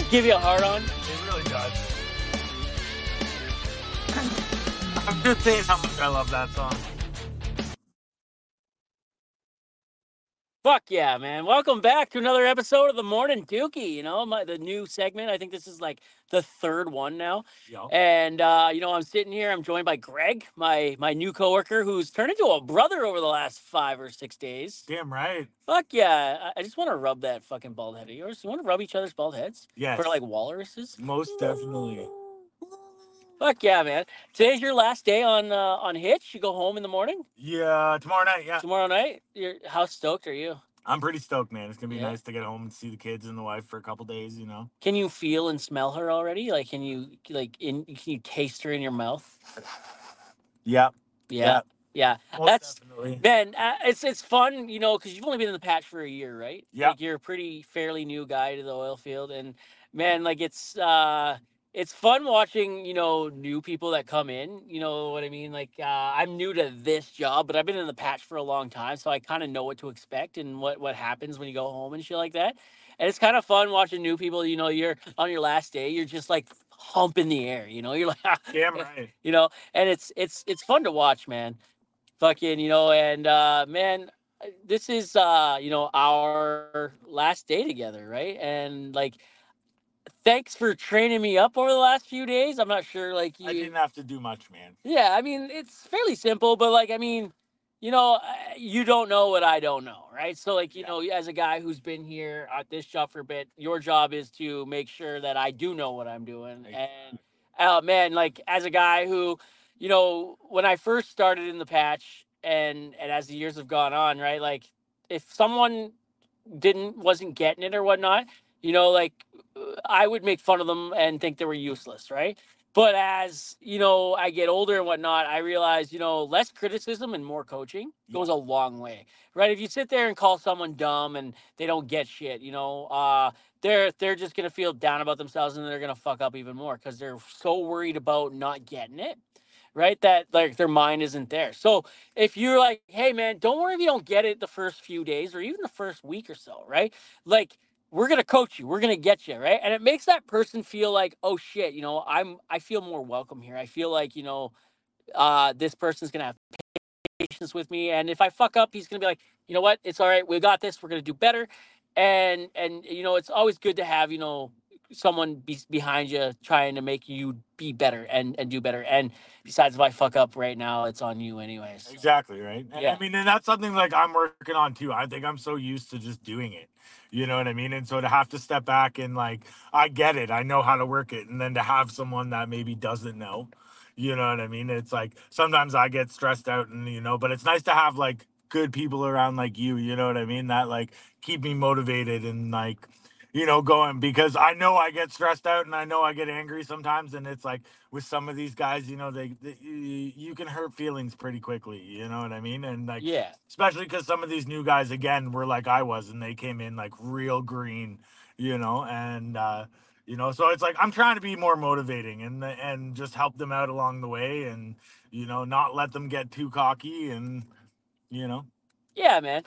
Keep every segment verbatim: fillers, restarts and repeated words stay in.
give you a hard on? It really does. I'm just saying how much I love that song. Fuck yeah, man. Welcome back to another episode of the Morning Dookie, you know, my, the new segment. I think this is like the third one now. Yo. And, uh, you know, I'm sitting here, I'm joined by Greg, my my new coworker who's turned into a brother over the last five or six days. Damn right. Fuck yeah. I, I just want to rub that fucking bald head of yours. You want to rub each other's bald heads? Yes. For like walruses? Most definitely. Fuck yeah, man. Today's your last day on uh, on Hitch. You go home in the morning? Yeah, tomorrow night, yeah. Tomorrow night? You're, how stoked are you? I'm pretty stoked, man. It's going to be Yeah. nice to get home and see the kids and the wife for a couple days, you know? Can you feel and smell her already? Like, can you, like, in, can you taste her in your mouth? Yeah. Yeah. Yeah. Most That's, definitely. man, uh, it's, it's fun, you know, because you've only been in the patch for a year, right? Yeah. Like, you're a pretty fairly new guy to the oil field. And, man, like, it's, uh, it's fun watching, you know, new people that come in, you know what I mean? Like, uh, I'm new to this job, but I've been in the patch for a long time, so I kind of know what to expect and what, what happens when you go home and shit like that. And it's kind of fun watching new people, you know, you're on your last day, you're just like humping the air, you know, you're like, Damn right. you know, and it's, it's, it's fun to watch, man. Fucking, you know, and, uh, man, this is, uh, you know, our last day together, right? And, like, thanks for training me up over the last few days. I'm not sure, like, you... I didn't have to do much, man. Yeah, I mean, it's fairly simple, but, like, I mean, you know, uh, you don't know what I don't know, right? So, like, you Yeah. know, as a guy who's been here at this job for a bit, your job is to make sure that I do know what I'm doing. Exactly. And, uh, man, like, as a guy who, you know, when I first started in the patch and, and as the years have gone on, right, like, if someone didn't, wasn't getting it or whatnot, you know, like, I would make fun of them and think they were useless, right? But as, you know, I get older and whatnot, I realize, you know, less criticism and more coaching goes Yeah. a long way, right? If you sit there and call someone dumb and they don't get shit, you know, uh, they're they're just going to feel down about themselves and they're going to fuck up even more because they're so worried about not getting it, right? That, like, their mind isn't there. So if you're like, hey, man, don't worry if you don't get it the first few days or even the first week or so, right? Like, we're going to coach you. We're going to get you, right? And it makes that person feel like, oh shit, you know, I'm, I feel more welcome here. I feel like, you know, uh, this person's going to have patience with me. And if I fuck up, he's going to be like, you know what? It's all right. We got this. We're going to do better. And, and, you know, it's always good to have, you know, someone be behind you trying to make you be better and, and do better. And besides, if I fuck up right now, it's on you anyways. So. Exactly, right? And Yeah. I mean, and that's something like I'm working on too. I think I'm so used to just doing it. You know what I mean? And so to have to step back and like, I get it. I know how to work it. And then to have someone that maybe doesn't know, you know what I mean? It's like sometimes I get stressed out and, you know, but it's nice to have like good people around like you, you know what I mean? That like keep me motivated and like, you know, going because I know I get stressed out and I know I get angry sometimes. And it's like with some of these guys, you know, they, they you, you can hurt feelings pretty quickly. You know what I mean? And like, Yeah. especially because some of these new guys, again, were like I was and they came in like real green, you know, and, uh, you know, so it's like I'm trying to be more motivating and and just help them out along the way and, you know, not let them get too cocky and, you know. Yeah, man.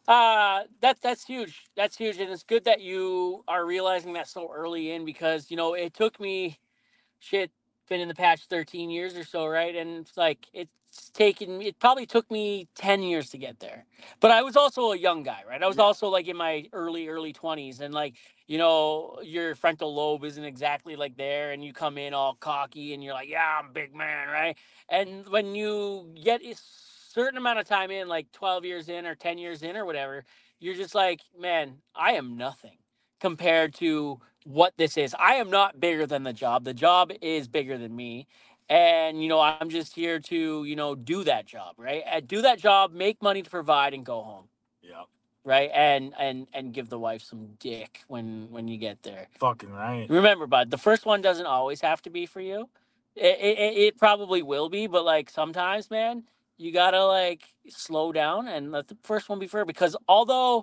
Uh, that's that's huge. That's huge, and it's good that you are realizing that so early in because you know it took me, shit, been in the patch thirteen years or so, right? And it's like it's taken me. It probably took me ten years to get there, but I was also a young guy, right? I was Yeah. also like in my early early twenties, and like you know your frontal lobe isn't exactly like there, and you come in all cocky, and you're like, yeah, I'm a big man, right? And when you get a certain amount of time in, like twelve years in or ten years in or whatever, you're just like, man, I am nothing compared to what this is. I am not bigger than the job. The job is bigger than me. And, you know, I'm just here to, you know, do that job, right? And do that job, make money to provide and go home. Yeah. Right. And, and, and give the wife some dick when, when you get there. Fucking right. Remember, bud, the first one doesn't always have to be for you. It, it, it probably will be, but like sometimes, man, you gotta like slow down and let the first one be for her because although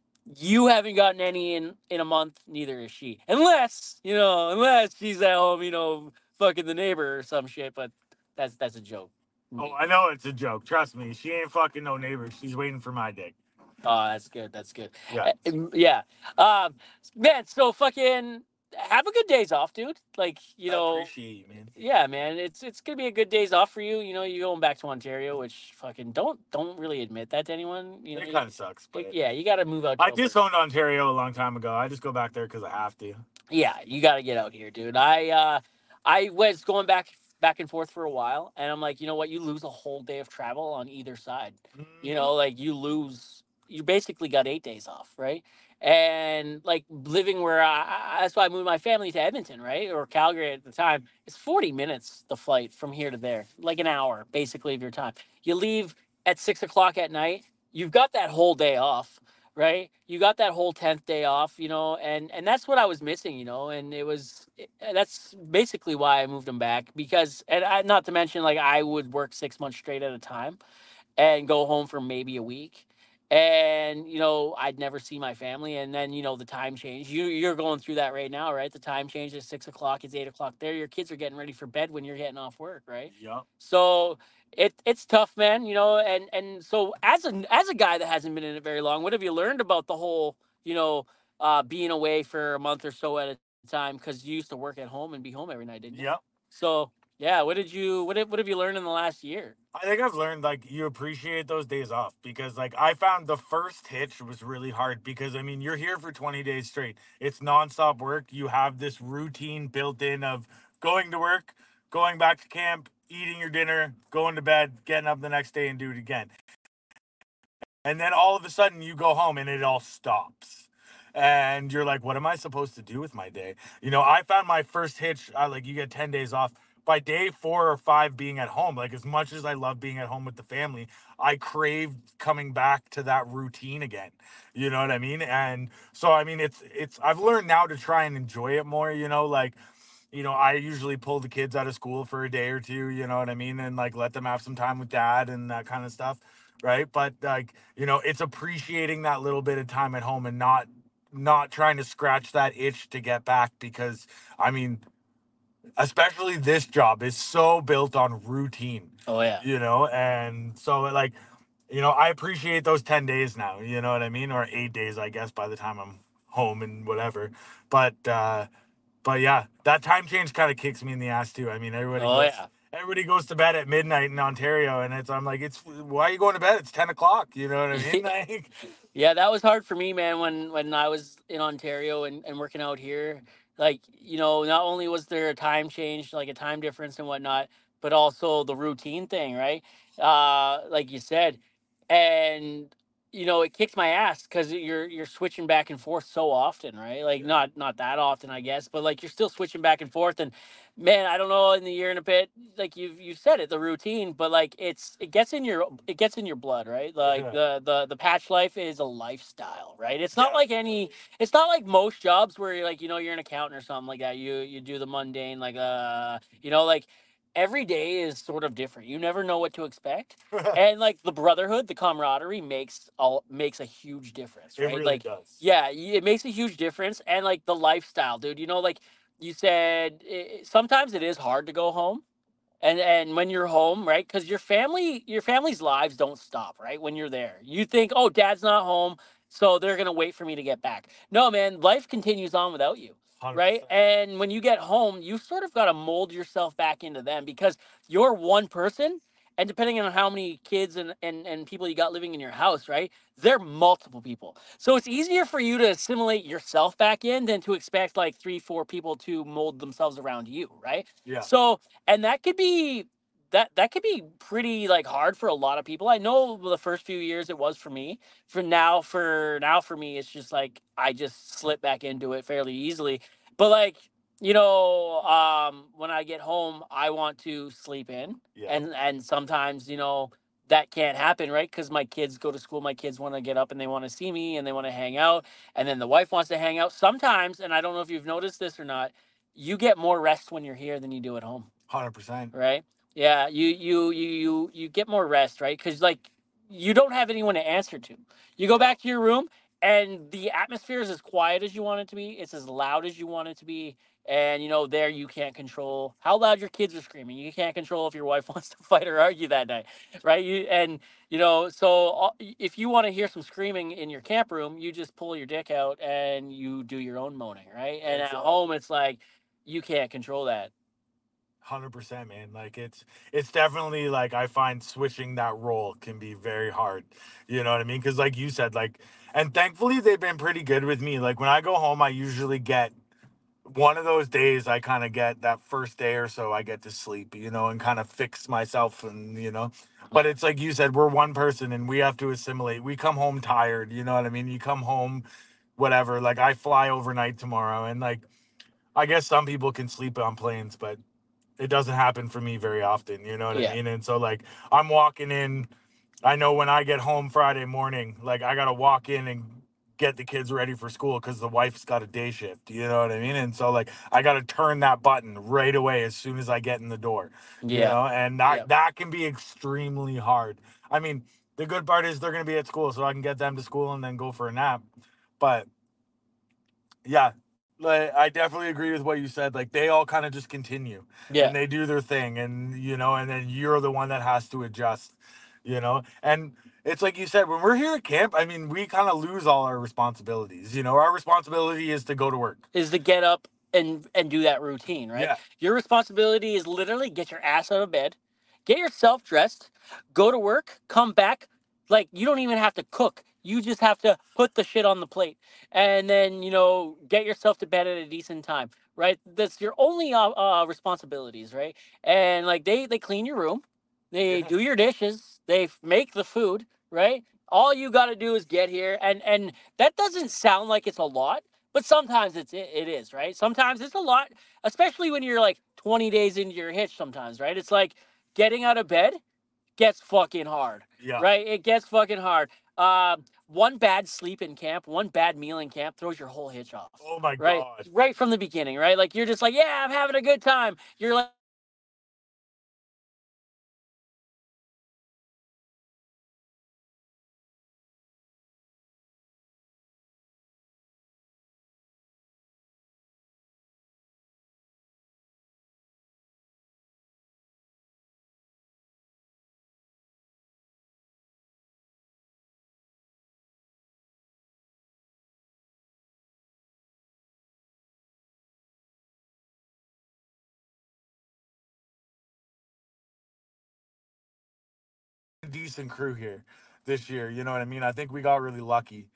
you haven't gotten any in, in a month, neither is she. Unless, you know, unless she's at home, you know, fucking the neighbor or some shit, but that's that's a joke. Oh, I know it's a joke. Trust me. She ain't fucking no neighbor. She's waiting for my dick. Oh, that's good. That's good. Yeah. Uh, yeah. Um, man, so fucking have a good days off, dude. Like, you I know, appreciate you, man. yeah, man, it's it's gonna be a good days off for you. You know, you're going back to Ontario, which fucking don't don't really admit that to anyone. You know, It you, kind of sucks, y- but yeah, you got to move out to I Alberta. disowned Ontario a long time ago. I just go back there because I have to. Yeah, you got to get out here, dude. I uh, I was going back back and forth for a while, and I'm like, you know what? You lose a whole day of travel on either side. You Hmm. know, like you lose, you basically got eight days off, right? And like living where I, I that's why I moved my family to Edmonton, right, or Calgary at the time. It's forty minutes the flight from here to there, like an hour basically of your time. You leave at six o'clock at night. You've got that whole day off, right? You got that whole tenth day off, you know, and and that's what I was missing, you know, and it was it- that's basically why I moved them back because and I, not to mention like I would work six months straight at a time and go home for maybe a week. And you know, I'd never see my family, and then you know the time change. You you're going through that right now, right? The time change is six o'clock. It's eight o'clock there. Your kids are getting ready for bed when you're getting off work, right? Yep. So it it's tough, man. You know, and and so as a as a guy that hasn't been in it very long, what have you learned about the whole you know uh, being away for a month or so at a time? Because you used to work at home and be home every night, didn't you? Yep. So yeah, what did you what have, what have you learned in the last year? I think I've learned like you appreciate those days off because like I found the first hitch was really hard because I mean you're here for twenty days straight. It's nonstop work. You have this routine built in of going to work, going back to camp, eating your dinner, going to bed, getting up the next day and do it again. And then all of a sudden you go home and it all stops. And you're like, what am I supposed to do with my day? You know, I found my first hitch, uh, like you get ten days off. By day four or five being at home, like as much as I love being at home with the family, I craved coming back to that routine again. You know what I mean? And so I mean it's it's I've learned now to try and enjoy it more, you know, like you know, I usually pull the kids out of school for a day or two, you know what I mean? And like let them have some time with dad and that kind of stuff. Right. But like, you know, it's appreciating that little bit of time at home and not not trying to scratch that itch to get back because I mean, especially this job is so built on routine, Oh yeah. you know, and so like, you know, I appreciate those ten days now, you know what I mean? Or eight days, I guess, by the time I'm home and whatever. But uh but yeah, that time change kind of kicks me in the ass too. I mean, everybody Oh goes yeah. everybody goes to bed at midnight in Ontario, and it's I'm like, it's why are you going to bed? It's ten o'clock. You know what I mean? Like, Yeah, that was hard for me, man, when when I was in Ontario and, and working out here. Like, you know, not only was there a time change, like a time difference and whatnot, but also the routine thing, right? Uh, like you said. And you know, it kicks my ass because you're you're switching back and forth so often, right? Like yeah, not not that often, I guess, but like you're still switching back and forth. And man, I don't know, in the year and a bit, like you've you said it, the routine, but like it's it gets in your it gets in your blood, right? Like yeah, the the the patch life is a lifestyle, right? It's not like any definitely. it's not like most jobs where you're like, you know, you're an accountant or something like that. You you do the mundane, like uh, you know, like every day is sort of different. You never know what to expect. And like the brotherhood, the camaraderie makes all makes a huge difference, It right? really Like, does. yeah, y- it makes a huge difference. And like the lifestyle, dude, you know, like you said i- sometimes it is hard to go home and and when you're home, right? Because your family your family's lives don't stop, right? When you're there, you think, oh, dad's not home, so they're gonna wait for me to get back. No, man, life continues on without you, Hundred right? percent. And when you get home, you sort of got to mold yourself back into them because you're one person, and depending on how many kids and, and and people you got living in your house, right, they're multiple people. So it's easier for you to assimilate yourself back in than to expect like three four people to mold themselves around you, right? Yeah, So and that could be that that could be pretty like hard for a lot of people. I know the first few years it was for me. For now for now for me it's just like I just slip back into it fairly easily. But like, you know, um when I get home, I want to sleep in, yeah, and and sometimes, you know, that can't happen, right? Cuz my kids go to school, my kids want to get up and they want to see me and they want to hang out, and then the wife wants to hang out sometimes, and I don't know if you've noticed this or not, you get more rest when you're here than you do at home, hundred percent. right? Yeah, you you you you you get more rest, right? Because like you don't have anyone to answer to. You go No, back to your room, and the atmosphere is as quiet as you want it to be. It's as loud as you want it to be. And you know, there you can't control how loud your kids are screaming. You can't control if your wife wants to fight or argue that night, right? You and you know, so uh, if you want to hear some screaming in your camp room, you just pull your dick out and you do your own moaning, right? And at Exactly. home, it's like you can't control that. one hundred percent, man. Like it's it's definitely like I find switching that role can be very hard. You know what I mean? Cuz like you said, like, and thankfully they've been pretty good with me. Like when I go home I usually get one of those days. I kind of get that first day or so I get to sleep, you know, and kind of fix myself, and you know, but it's like you said, we're one person and we have to assimilate. We come home tired, you know what I mean? You come home whatever. Like I fly overnight tomorrow, and like I guess some people can sleep on planes, but it doesn't happen for me very often, you know what I Yeah. mean? And so like I'm walking in, I know when I get home Friday morning, like I gotta walk in and get the kids ready for school because the wife's got a day shift, you know what I mean? And so like I gotta turn that button right away as soon as I get in the door, you Yeah. know, and Yeah. that that can be extremely hard. I mean, the good part is they're gonna be at school, so I can get them to school and then go for a nap. But yeah, like I definitely agree with what you said. Like they all kind of just continue Yeah. and they do their thing, and you know, and then you're the one that has to adjust, you know. And it's like you said, when we're here at camp, I mean, we kind of lose all our responsibilities. You know, our responsibility is to go to work. Is to get up and and do that routine, right? Yeah, Your responsibility is literally get your ass out of bed, get yourself dressed, go to work, come back. Like you don't even have to cook. You just have to put the shit on the plate, and then you know get yourself to bed at a decent time, right? That's your only uh, uh, responsibilities, right? And like they they clean your room, they yeah, do your dishes, they f- make the food, right? All you got to do is get here, and and that doesn't sound like it's a lot, but sometimes it's it, it is, right? Sometimes it's a lot, especially when you're like twenty days into your hitch sometimes, right? It's like getting out of bed gets fucking hard, yeah. right? It gets fucking hard. Um, one bad sleep in camp, one bad meal in camp throws your whole hitch off, Oh my right? god. Right from the beginning, right? Like you're just like, yeah, I'm having a good time. You're like, Decent crew here this year. You know what I mean? I think we got really lucky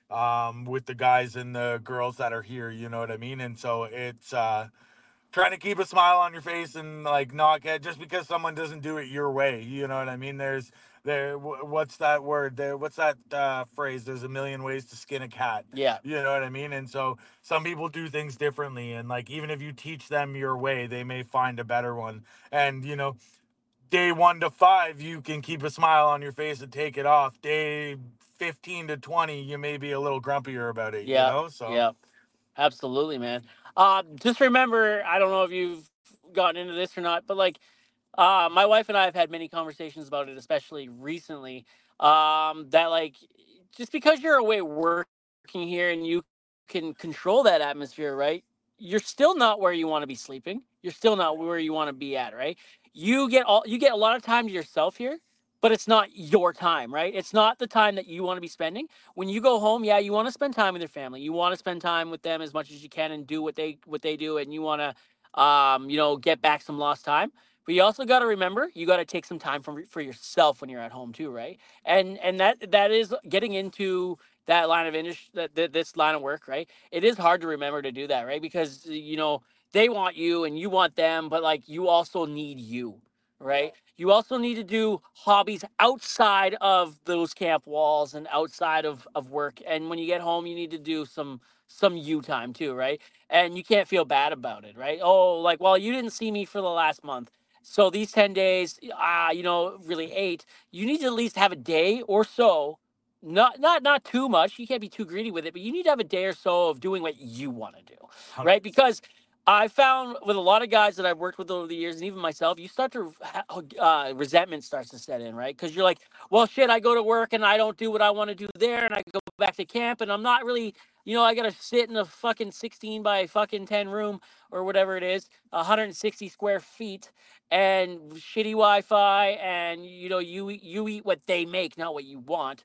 um with the guys and the girls that are here, you know what I mean? And so it's uh trying to keep a smile on your face and like not get just because someone doesn't do it your way, you know what I mean? There's there wh- what's that word there, what's that uh phrase, there's a million ways to skin a cat, yeah, you know what I mean? And so some people do things differently, and like even if you teach them your way they may find a better one. And you know, day one to five you can keep a smile on your face and take it off. Day fifteen to twenty you may be a little grumpier about it, you yeah, know. So yeah. Absolutely, man. Uh, just remember, I don't know if you've gotten into this or not, but like, uh, my wife and I have had many conversations about it, especially recently. Um, that like, just because you're away working here and you can control that atmosphere, right? You're still not where you want to be sleeping. You're still not where you want to be at, right? You get all you get a lot of time to yourself here, but it's not your time, right? It's not the time that you want to be spending. When you go home, yeah, you want to spend time with your family. You want to spend time with them as much as you can and do what they what they do, and you want to, um, you know, get back some lost time. But you also got to remember, you got to take some time for for yourself when you're at home too, right? And and that that is getting into that line of industry, that, that this line of work, right? It is hard to remember to do that, right? Because you know they want you and you want them, but like you also need you, yeah, right? You also need to do hobbies outside of those camp walls and outside of, of work. And when you get home, you need to do some some you time too, right? And you can't feel bad about it, right? Oh, like, well, you didn't see me for the last month. So these ten days, ah, you know, really eight, you need to at least have a day or so. Not not not too much. You can't be too greedy with it, but you need to have a day or so of doing what you want to do, right? one hundred percent. Because I found with a lot of guys that I've worked with over the years, and even myself, you start to uh, resentment starts to set in, right? Because you're like, well, shit, I go to work and I don't do what I want to do there, and I go back to camp, and I'm not really, you know, I gotta sit in a fucking sixteen by fucking ten room or whatever it is, one hundred sixty square feet, and shitty Wi-Fi, and you know, you eat, you eat what they make, not what you want,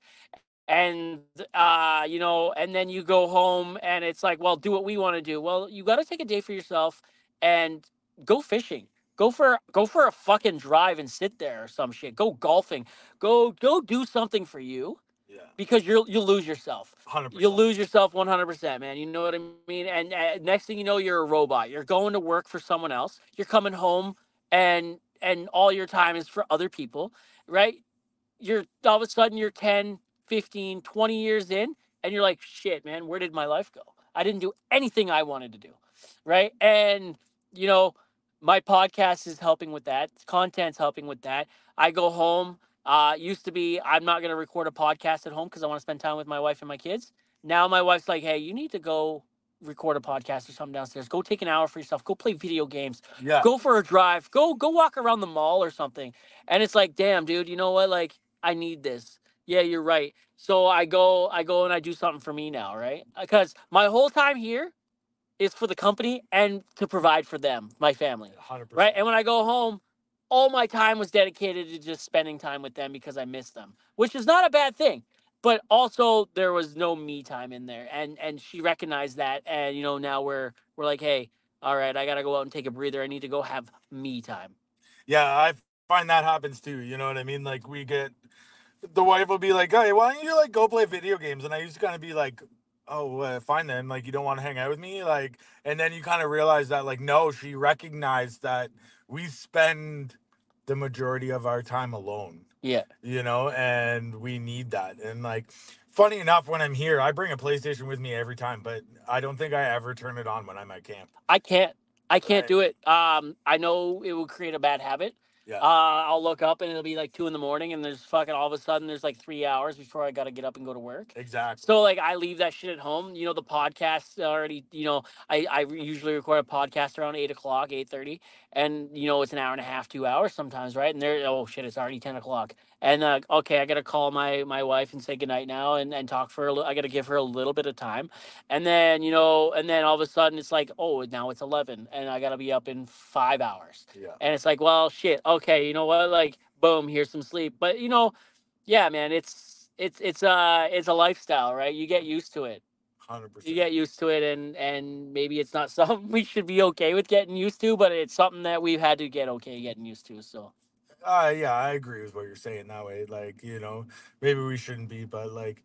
and uh, you know, and then you go home, and it's like, well, do what we want to do. Well, you got to take a day for yourself and go fishing. Go for go for a fucking drive and sit there or some shit. Go golfing. Go go do something for you Yeah. because you'll you'll lose yourself. one hundred You'll percent. lose yourself one hundred percent, man. You know what I mean? And uh, next thing you know, you're a robot. You're going to work for someone else. You're coming home, and and all your time is for other people, right? You're all of a sudden you're ten, fifteen, twenty years in, and you're like, shit, man, where did my life go? I didn't do anything I wanted to do. Right. And, you know, my podcast is helping with that. Content's helping with that. I go home. Uh, used to be, I'm not going to record a podcast at home because I want to spend time with my wife and my kids. Now my wife's like, hey, you need to go record a podcast or something downstairs. Go take an hour for yourself. Go play video games. Yeah. Go for a drive. Go go walk around the mall or something. And it's like, damn, dude, you know what? Like, I need this. Yeah, you're right. So I go, I go and I do something for me now, right? Because my whole time here is for the company and to provide for them, my family, one hundred percent. right? And when I go home, all my time was dedicated to just spending time with them because I miss them, which is not a bad thing. But also there was no me time in there, and and she recognized that, and you know now we're we're like, hey, all right, I gotta go out and take a breather. I need to go have me time. Yeah, I find that happens too. You know what I mean? Like we get the wife will be like, "Hey, why don't you like go play video games?" And I used to kind of be like, "Oh, uh, fine then. Like you don't want to hang out with me?" Like, and then you kind of realize that like no, she recognized that we spend the majority of our time alone. Yeah, You know, and we need that. And like, funny enough, when I'm here, I bring a PlayStation with me every time, but I don't think I ever turn it on when I'm at camp. I can't. I can't Right? do it. Um, I know it will create a bad habit. Yeah. Uh, I'll look up and it'll be like two in the morning, and there's fucking all of a sudden there's like three hours before I gotta get up and go to work. Exactly. So like I leave that shit at home. You know the podcast already. You know I I usually record a podcast around eight o'clock, eight thirty, and you know it's an hour and a half, two hours sometimes, right? And there, oh shit, it's already ten o'clock. And uh, okay, I gotta call my my wife and say goodnight now, and and talk for a little. I gotta give her a little bit of time, and then you know, and then all of a sudden it's like, oh, now it's eleven, and I gotta be up in five hours. Yeah. And it's like, well, shit. Okay, you know what? Like, boom, here's some sleep. But you know, yeah, man, it's it's it's uh it's a lifestyle, right? You get used to it. one hundred You percent. get used to it, and and maybe it's not something we should be okay with getting used to, but it's something that we've had to get okay getting used to. So Uh, yeah, I agree with what you're saying that way. Like, you know, maybe we shouldn't be, but like,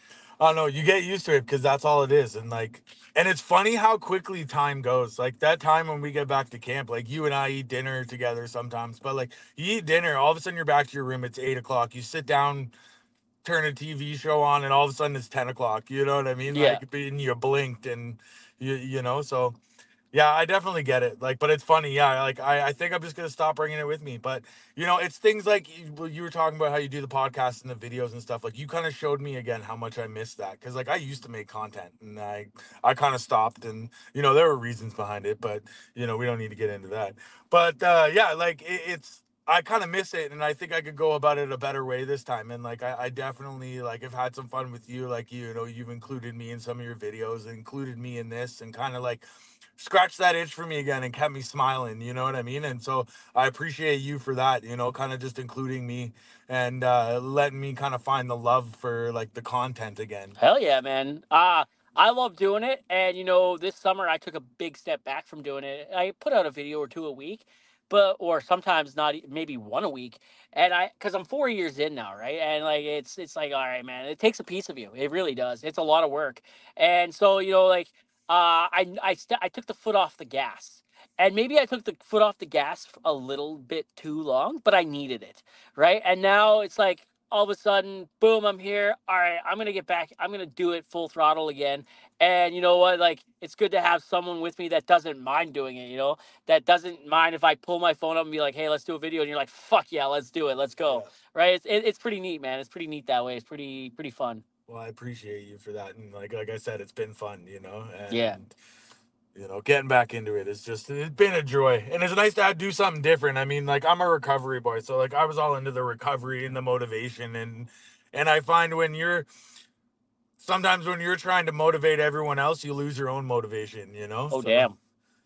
I don't know, you get used to it because that's all it is. And like, and it's funny how quickly time goes. Like that time when we get back to camp, like you and I eat dinner together sometimes, but like you eat dinner, all of a sudden you're back to your room, it's eight o'clock. You sit down, turn a T V show on, and all of a sudden it's ten o'clock. You know what I mean? yeah, Like, and you blinked and you, you know, so yeah, I definitely get it. Like, but it's funny. Yeah, like I, I think I'm just gonna stop bringing it with me. But you know, it's things like you, well, you were talking about how you do the podcast and the videos and stuff. Like, you kind of showed me again how much I missed that because like I used to make content and I I kind of stopped and you know there were reasons behind it, but you know we don't need to get into that. But uh, yeah, like it, it's. I kind of miss it, and I think I could go about it a better way this time. And like, I, I definitely like have had some fun with you. Like, you know, you've included me in some of your videos, included me in this, and kind of like scratched that itch for me again and kept me smiling, you know what I mean? And so I appreciate you for that, you know, kind of just including me and uh letting me kind of find the love for like the content again. hell yeah, man. Uh I love doing it, and you know, this summer I took a big step back from doing it. I put out a video or two a week, but or sometimes not, e- maybe one a week. And I, because I'm four years in now, right? And like it's it's like, all right, man, it takes a piece of you. It really does. It's a lot of work, and so you know, like uh, I I st- I took the foot off the gas. And maybe I took the foot off the gas a little bit too long, but I needed it, right? And now it's like all of a sudden, boom, I'm here. All right, I'm gonna get back. I'm gonna do it full throttle again. And you know what? Like, it's good to have someone with me that doesn't mind doing it. You know, that doesn't mind if I pull my phone up and be like, "Hey, let's do a video," and you're like, "Fuck yeah, let's do it. Let's Yeah. go." Right? It's it, it's pretty neat, man. It's pretty neat that way. It's pretty pretty fun. Well, I appreciate you for that. And like like I said, it's been fun, you know, Yeah. and you know, getting back into it is just it's been a joy. And it's nice to do something different. I mean, like I'm a recovery boy, so like I was all into the recovery and the motivation and and I find when you're sometimes when you're trying to motivate everyone else, you lose your own motivation, you know? Oh So, damn.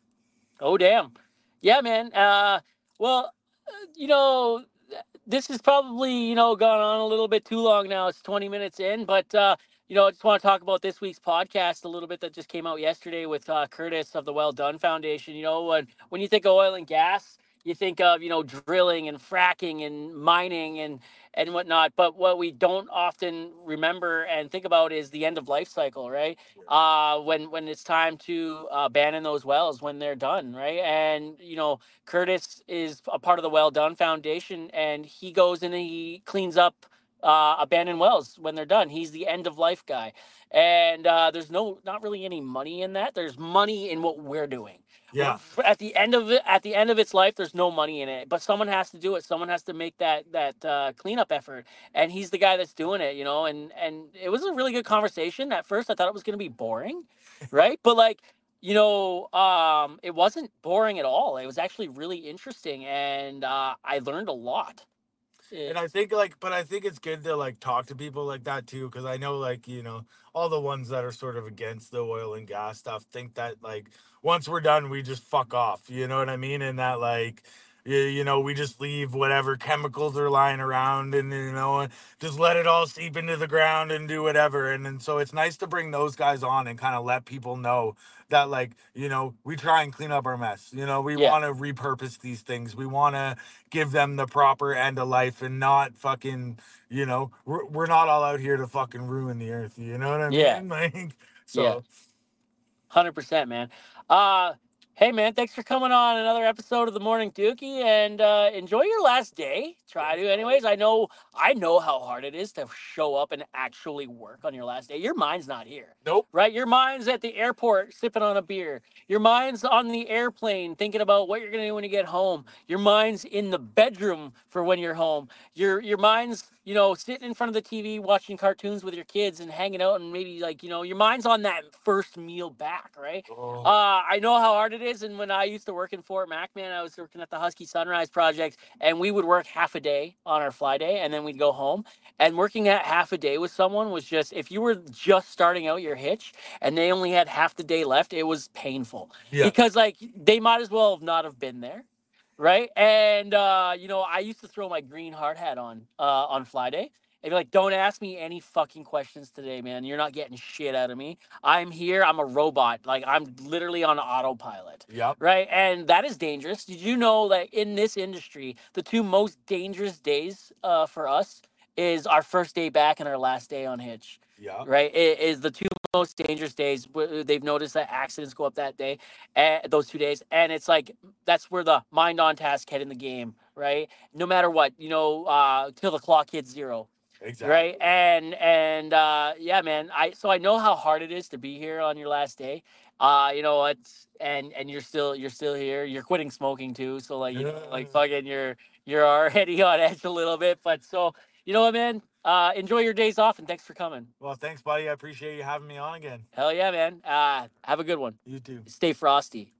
Oh damn. Yeah, man. Uh, well, uh, you know, th- this has probably you know gone on a little bit too long now. It's twenty minutes in, but uh, you know, I just want to talk about this week's podcast a little bit that just came out yesterday with uh, Curtis of the Well Done Foundation. You know, when when you think of oil and gas, you think of you know drilling and fracking and mining and and whatnot. But what we don't often remember and think about is the end of life cycle, right? Uh, when when it's time to uh, abandon those wells when they're done, right? And you know, Curtis is a part of the Well Done Foundation, and he goes and he cleans up uh, abandoned wells when they're done. He's the end of life guy, and uh, there's no not really any money in that. There's money in what we're doing. yeah. At the end of it, at the end of its life, there's no money in it, but someone has to do it. Someone has to make that that uh, cleanup effort, and he's the guy that's doing it, you know. And and it was a really good conversation. At first, I thought it was going to be boring, right? But like, you know, um, it wasn't boring at all. It was actually really interesting, and uh, I learned a lot. It, And I think like, but I think it's good to like talk to people like that too, because I know like you know all the ones that are sort of against the oil and gas stuff think that like once we're done we just fuck off. You know what I mean? And that like you, you know we just leave whatever chemicals are lying around and you know just let it all seep into the ground and do whatever. And and so it's nice to bring those guys on and kind of let people know that like you know we try and clean up our mess. You know we yeah, want to repurpose these things. We want to give them the proper end of life and not fucking, you know, we're, we're not all out here to fucking ruin the earth. You know what I yeah, mean? Like, yeah. so Hundred percent, man. Uh, hey, man, thanks for coming on another episode of the Morning Dookie, and uh, enjoy your last day. Try thanks, to, buddy. anyways. I know, I know how hard it is to show up and actually work on your last day. Your mind's not here, Nope. right? Your mind's at the airport sipping on a beer. Your mind's on the airplane thinking about what you're gonna do when you get home. Your mind's in the bedroom for when you're home. Your your mind's you know sitting in front of the T V watching cartoons with your kids and hanging out and maybe like you know your mind's on that first meal back, right? Oh, Uh, I know how hard it is, and when I used to work in Fort Mac, man, I was working at the Husky Sunrise Project, and we would work half a day on our fly day, and then we'd go home. And working at half a day with someone was just if you were just starting out your hitch and they only had half the day left, it was painful yeah. because like they might as well have not have been there, right? And uh, you know, I used to throw my green hard hat on uh, on fly day and be like, "Don't ask me any fucking questions today, man. You're not getting shit out of me. I'm here. I'm a robot. Like I'm literally on autopilot." Yep. Right? And that is dangerous. Did you know that in this industry, the two most dangerous days uh, for us is our first day back and our last day on hitch. Yeah. Right? It is the two most dangerous days. W- They've noticed that accidents go up that day, uh, those two days, and it's like that's where the mind on task head in the game, right? No matter what, you know, uh, till the clock hits zero, right? Exactly. And and uh, yeah, man, I so I know how hard it is to be here on your last day. Uh, you know what? And and you're still you're still here. You're quitting smoking too, so like you know, like fucking, you're you're already on edge a little bit. But so you know what, man? Uh, enjoy your days off, and thanks for coming. Well, thanks, buddy. I appreciate you having me on again. Hell yeah, man. Uh, have a good one. You too. Stay frosty.